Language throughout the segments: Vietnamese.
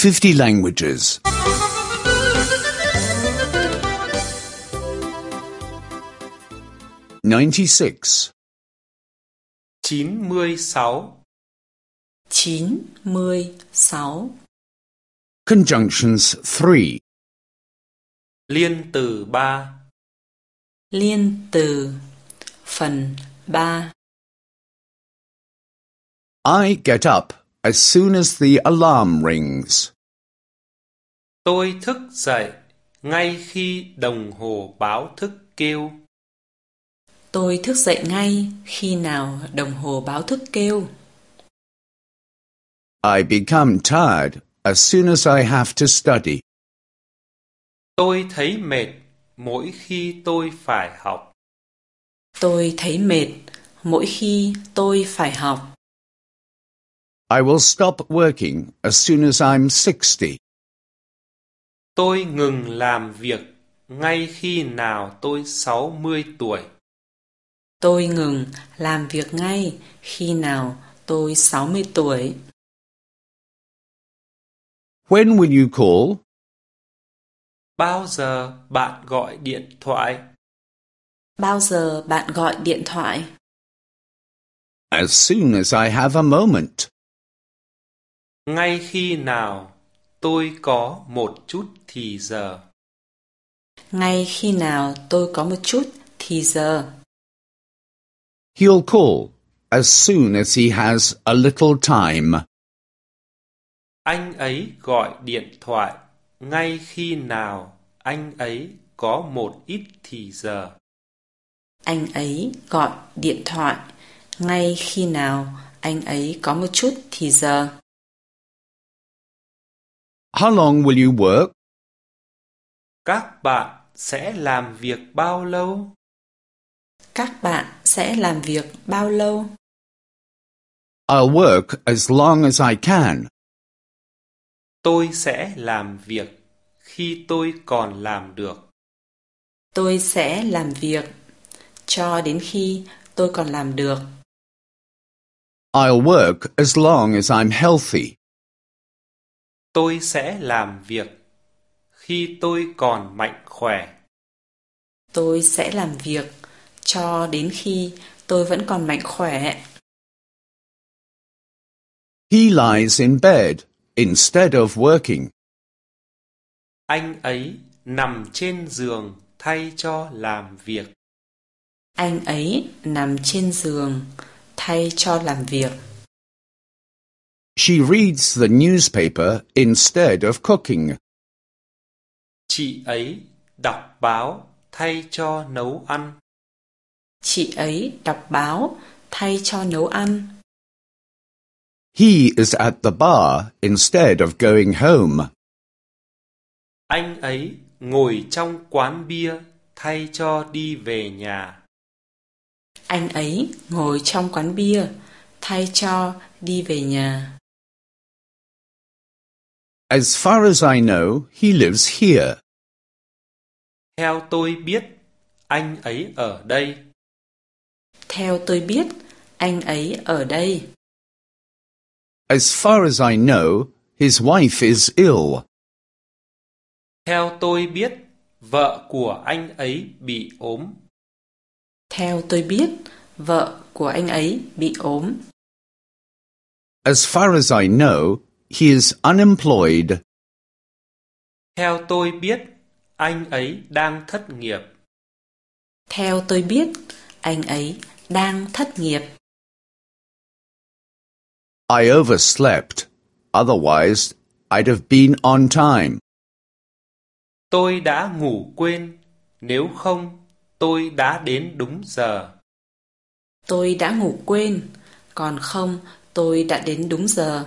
50 languages. 96. 96. 96. Conjunctions 3. Liên từ 3. Liên từ phần 3. I get up as soon as the alarm rings. Tôi thức dậy ngay khi đồng hồ báo thức kêu. Tôi thức dậy ngay khi nào đồng hồ báo thức kêu. I become tired as soon as I have to study. Tôi thấy mệt mỗi khi tôi phải học. Tôi thấy mệt mỗi khi tôi phải học. I will stop working as soon as I'm 60. Tôi ngừng làm việc ngay khi nào tôi 60 tuổi. Tôi ngừng làm việc ngay khi nào tôi 60 tuổi. When will you call? Bao giờ bạn gọi điện thoại? Bao giờ bạn gọi điện thoại? As soon as I have a moment. Ngay khi nào tôi có một chút thì giờ. Ngay khi nào tôi có một chút thì giờ. He'll call as soon as he has a little time. Anh ấy gọi điện thoại ngay khi nào anh ấy có một ít thì giờ. Anh ấy gọi điện thoại ngay khi nào anh ấy có một chút thì giờ. How long will you work? Các bạn sẽ làm việc bao lâu? Các bạn sẽ làm việc bao lâu? I'll work as long as I can. Tôi sẽ làm việc khi tôi còn làm được. Tôi sẽ làm việc cho đến khi tôi còn làm được. I'll work as long as I'm healthy. Tôi sẽ làm việc khi tôi còn mạnh khỏe. Tôi sẽ làm việc cho đến khi tôi vẫn còn mạnh khỏe. He lies in bed instead of working. Anh ấy nằm trên giường thay cho làm việc. Anh ấy nằm trên giường thay cho làm việc. She reads the newspaper instead of cooking. Chị ấy đọc báo thay cho nấu ăn. Chị ấy đọc báo thay cho nấu ăn. He is at the bar instead of going home. Anh ấy ngồi trong quán bia thay cho đi về nhà. Anh ấy ngồi trong quán bia thay cho đi về nhà. As far as I know, he lives here. Theo tôi biết, anh ấy ở đây. Theo tôi biết, anh ấy ở đây. As far as I know, his wife is ill. Theo tôi biết, vợ của anh ấy bị ốm. Theo tôi biết, vợ của anh ấy bị ốm. As far as I know, he is unemployed. Theo tôi biết, anh ấy đang thất nghiệp. Theo tôi biết, anh ấy đang thất nghiệp. I overslept. Otherwise, I'd have been on time. Tôi đã ngủ quên, nếu không, tôi đã đến đúng giờ. Tôi đã ngủ quên, còn không, tôi đã đến đúng giờ.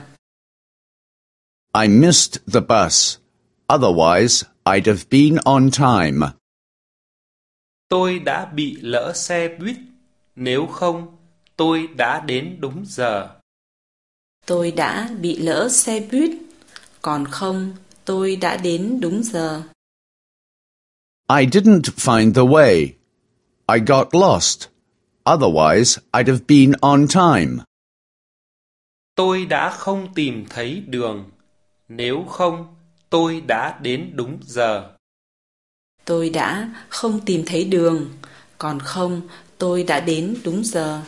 I missed the bus. Otherwise, I'd have been on time. Tôi đã bị lỡ xe buýt, nếu không, tôi đã đến đúng giờ. Tôi đã bị lỡ xe buýt, còn không, tôi đã đến đúng giờ. I didn't find the way. I got lost. Otherwise, I'd have been on time. Tôi đã không tìm thấy đường, Nếu không, tôi đã đến đúng giờ. Tôi đã không tìm thấy đường, còn không, tôi đã đến đúng giờ.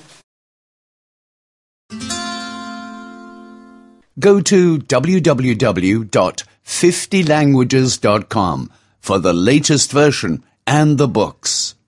Go to www.50languages.com for the latest version and the books.